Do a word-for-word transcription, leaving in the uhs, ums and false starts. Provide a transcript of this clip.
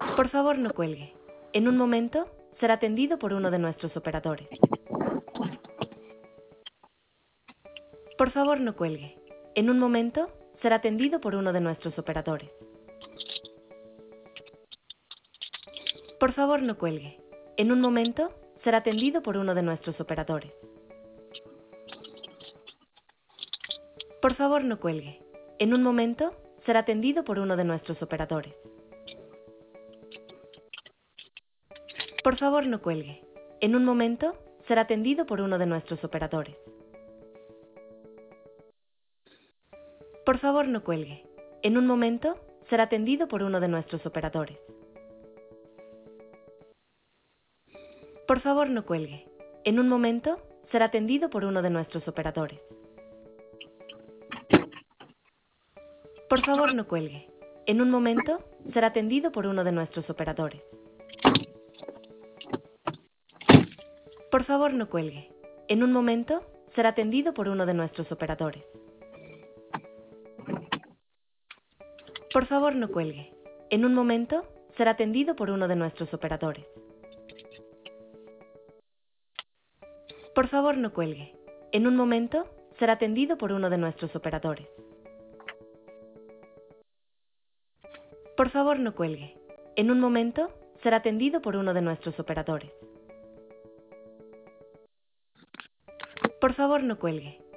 Por favor, no cuelgue. En un momento, será atendido por uno de nuestros operadores. Por favor, no cuelgue. En un momento, será atendido por uno de nuestros operadores. Por favor, no cuelgue. En un momento, será atendido por uno de nuestros operadores. Por favor, no cuelgue. En un momento, será atendido por uno de nuestros operadores. Por favor, no cuelgue. En un momento, será atendido por uno de nuestros operadores. Por favor, no cuelgue. En un momento, será atendido por uno de nuestros operadores. Por favor, no cuelgue. En un momento, será atendido por uno de nuestros operadores. Por favor, no cuelgue. En un momento, será atendido por uno de nuestros operadores. Por favor, no cuelgue. En un momento, será atendido por uno de nuestros operadores. Por favor, no cuelgue. En un momento, será atendido por uno de nuestros operadores. Por favor, no cuelgue. En un momento, será atendido por uno de nuestros operadores. Por favor, no cuelgue. En un momento, será atendido por uno de nuestros operadores. Por favor, no cuelgue.